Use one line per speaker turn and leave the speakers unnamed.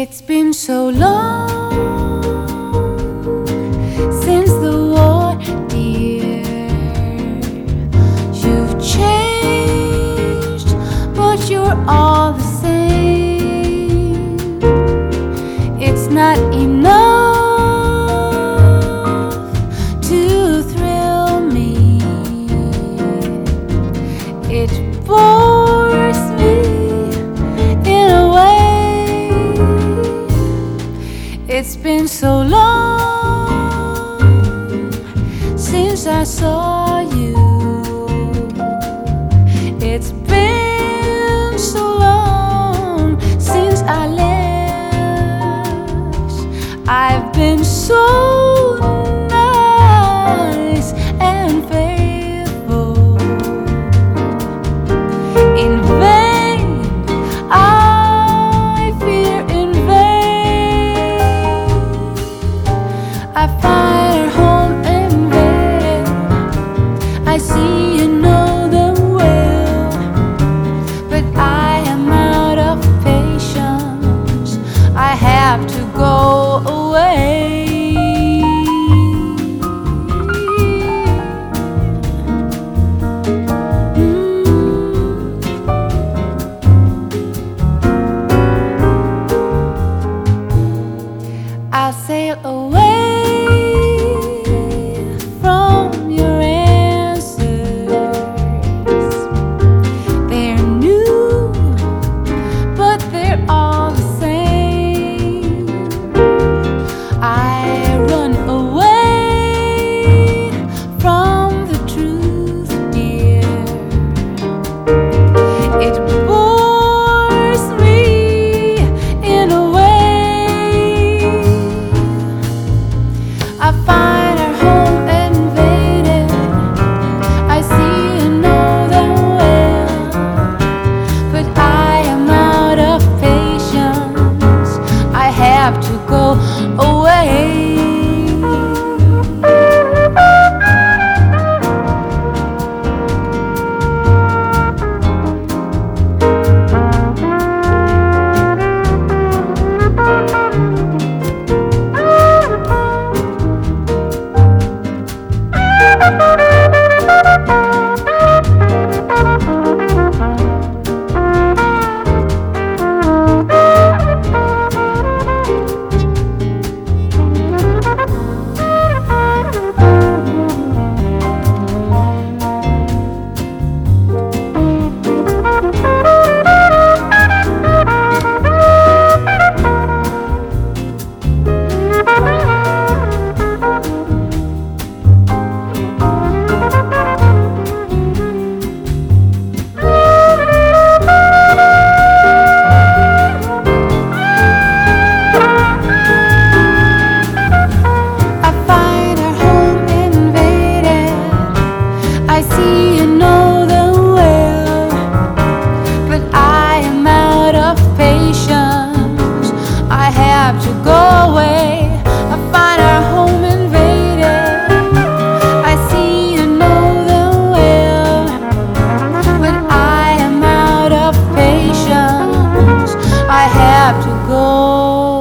It's been so long since the war, dear. You've changed, but you're all the same. It's not enough to thrill me. It bores me in a way. It's been so long since I saw you. It's been so long since I left. I've been so nice and faithful. In vain, I fear in vain. I find her home invaded. I see you know them well, but I am out of patience. I have to go away. I'll sail away from your answers. They're new, but they're all the same. I run away from the truth, dear. It bores me in a way. I find our home invaded. I see and know them well, but I am out of patience. I have to go away. I see and know them well, but I am out of patience. I have to go away. I find our home invaded. I see and know them well, but I am out of patience. I have to go.